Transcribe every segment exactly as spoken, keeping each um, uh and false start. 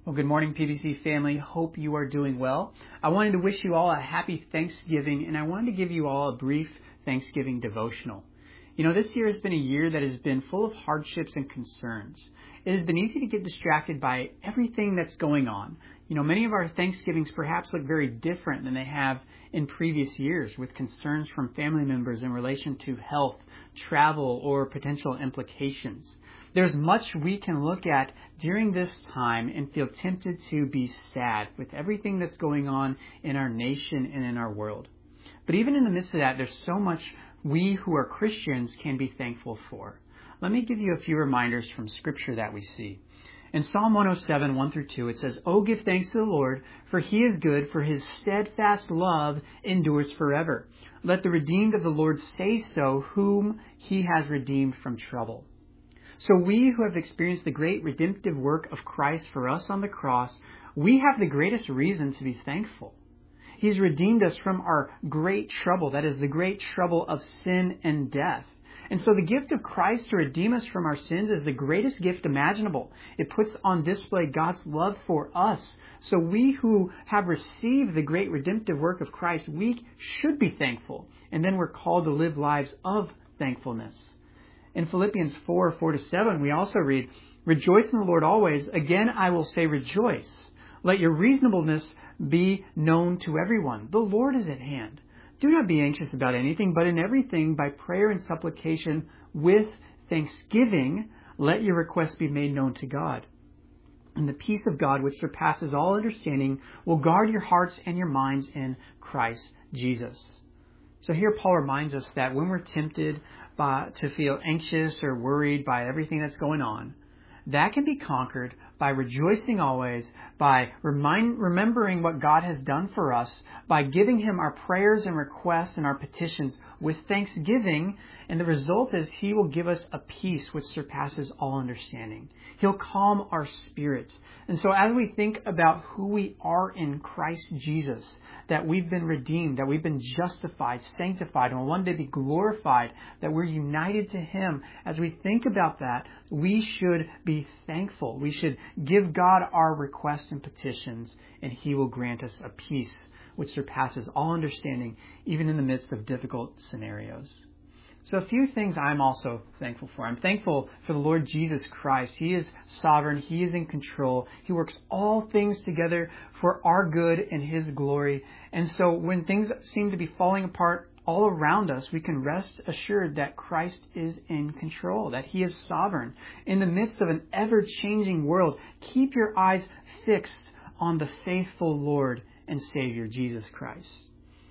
Well, good morning, P V C family. Hope you are doing well. I wanted to wish you all a happy Thanksgiving, and I wanted to give you all a brief Thanksgiving devotional. You know, this year has been a year that has been full of hardships and concerns. It has been easy to get distracted by everything that's going on. You know, many of our Thanksgivings perhaps look very different than they have in previous years, with concerns from family members in relation to health, travel, or potential implications. There's much we can look at during this time and feel tempted to be sad with everything that's going on in our nation and in our world. But even in the midst of that, there's so much we who are Christians can be thankful for. Let me give you a few reminders from Scripture that we see. In Psalm one oh seven, one through two, it says, "Oh, give thanks to the Lord, for he is good, for his steadfast love endures forever. Let the redeemed of the Lord say so, whom he has redeemed from trouble." So we who have experienced the great redemptive work of Christ for us on the cross, we have the greatest reason to be thankful. He's redeemed us from our great trouble, that is the great trouble of sin and death. And so the gift of Christ to redeem us from our sins is the greatest gift imaginable. It puts on display God's love for us. So we who have received the great redemptive work of Christ, we should be thankful. And then we're called to live lives of thankfulness. In Philippians four, four to seven, we also read, "Rejoice in the Lord always. Again, I will say rejoice. Let your reasonableness be known to everyone. The Lord is at hand. Do not be anxious about anything, but in everything, by prayer and supplication, with thanksgiving, let your requests be made known to God. And the peace of God, which surpasses all understanding, will guard your hearts and your minds in Christ Jesus." So here Paul reminds us that when we're tempted by, to feel anxious or worried by everything that's going on, that can be conquered by rejoicing always, by remind, remembering what God has done for us, by giving Him our prayers and requests and our petitions with thanksgiving. And the result is He will give us a peace which surpasses all understanding. He'll calm our spirits. And so as we think about who we are in Christ Jesus, that we've been redeemed, that we've been justified, sanctified, and will one day be glorified, that we're united to Him, as we think about that, we should be thankful. We should give God our requests and petitions, and He will grant us a peace which surpasses all understanding, even in the midst of difficult scenarios. So a few things I'm also thankful for. I'm thankful for the Lord Jesus Christ. He is sovereign. He is in control. He works all things together for our good and His glory. And so when things seem to be falling apart all around us, we can rest assured that Christ is in control, that He is sovereign. In the midst of an ever-changing world, keep your eyes fixed on the faithful Lord and Savior, Jesus Christ.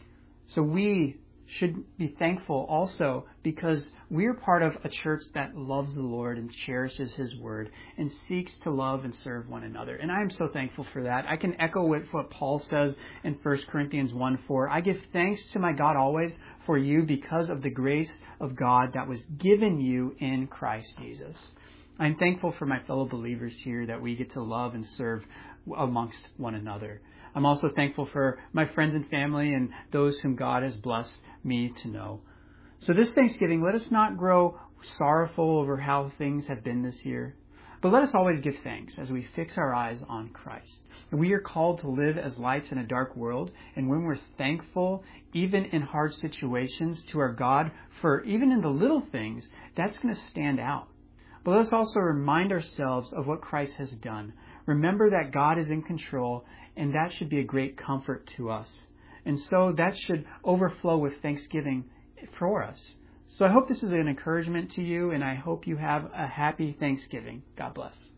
So we should be thankful also because we're part of a church that loves the Lord and cherishes His word and seeks to love and serve one another. And I'm so thankful for that. I can echo with what Paul says in First Corinthians one four. "I give thanks to my God always for you because of the grace of God that was given you in Christ Jesus." I'm thankful for my fellow believers here that we get to love and serve amongst one another. I'm also thankful for my friends and family and those whom God has blessed me to know. So this Thanksgiving, let us not grow sorrowful over how things have been this year, but let us always give thanks as we fix our eyes on Christ. And we are called to live as lights in a dark world, and when we're thankful, even in hard situations, to our God for even in the little things, that's going to stand out. But let us also remind ourselves of what Christ has done. Remember that God is in control, and that should be a great comfort to us. And so that should overflow with thanksgiving for us. So I hope this is an encouragement to you, and I hope you have a happy Thanksgiving. God bless.